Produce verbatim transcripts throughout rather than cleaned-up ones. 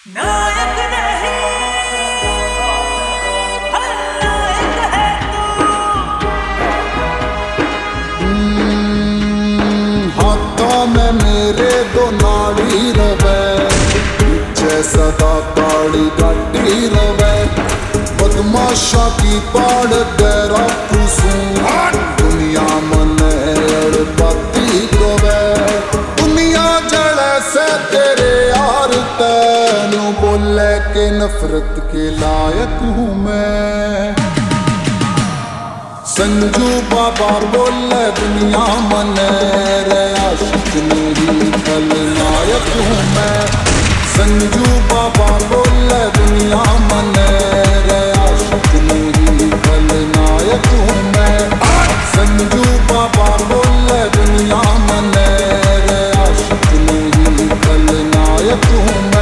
नायक नहीं खलनायक है तू। हाथों में मेरे दो नाड़ी रवे, पीछे सदा ताड़ी गाड़ी रवे। बदमाशा की पाड़ तेरा खुशूं, दुनिया मने अड़पाती कवे। दुनिया जड़े से तेरे यार तैनू बोले के नफरत के लायक हूँ मैं। संजू बाबा बोले दुनिया मने रे आशिक नहीं खलनायक हूँ मैं। संजू बाबा बोले दुनिया मने रे आशिक नहीं खलनायक हूँ मैं। संजू बाबा बोले दुनिया मने रे आशिक नहीं खलनायक हूँ मैं।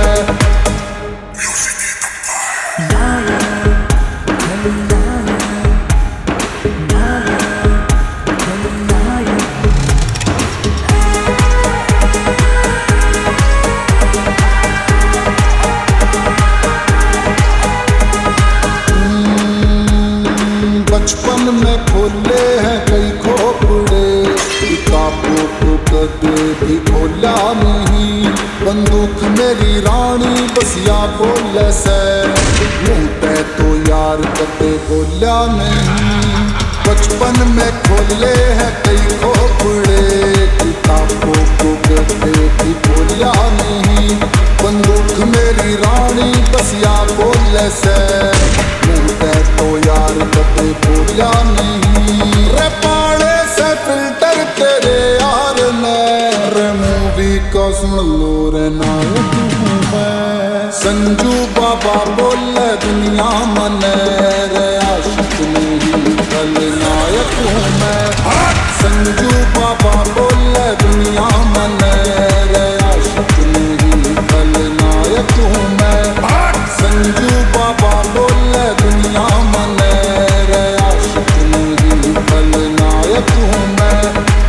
बचपन में खोले हैं कई खोपड़े, किताबों को कदे भी खोला नहीं। बंदूक मेरी रानी बसिया बोले से, मुँह पे तो यार कदे बोला नहीं। बचपन में खोले हैं कई खोपड़े, किताबों को कदे भी बोला नहीं। बंदूक मेरी रानी बसिया बोले से, मुँह पे तो यार कदे बोला नहीं। रे पाड़े से फिल्टर तेरे यार ने, रे मूवी का सुन लो रे नायक हूँ मैं। संजू बाबा बोले दुनिया मने रे आशिक नहीं खलनायक हूँ मैं। संजू बाबा बोले दुनिया मने रे आशिक नहीं खलनायक हूँ मैं। संजू बाबा बोले दुनिया मने रे आशिक नहीं खलनायक हूँ मैं।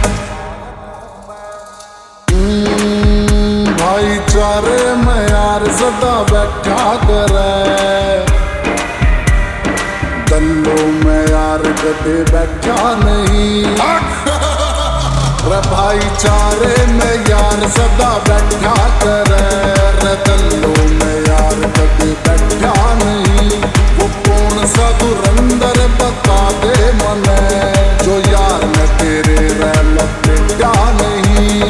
भाईचारे में यार सदा बैठा करे, दल्लों में यार कदे बैठा नहीं। रे भाईचारे में यार सदा बैठा करे, रे दल्लों में यार कदे बैठा नहीं। वो कौन सा धुरंधर बता दे मने, जो यार में तेरे रे लपेटा नहीं।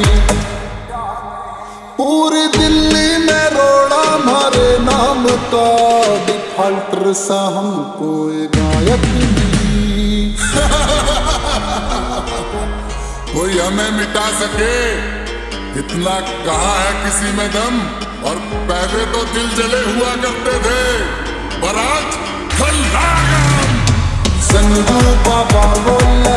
पूरी दिल्ली में रोड़ा मारे नाम का, डिफाल्टर सा हमको गायक नहीं। कोई हमें मिटा सके इतना कहाँ है किसी में दम। और पहले तो दिल जले हुआ करते थे, पर आज खलनायक। संजू बाबा बोले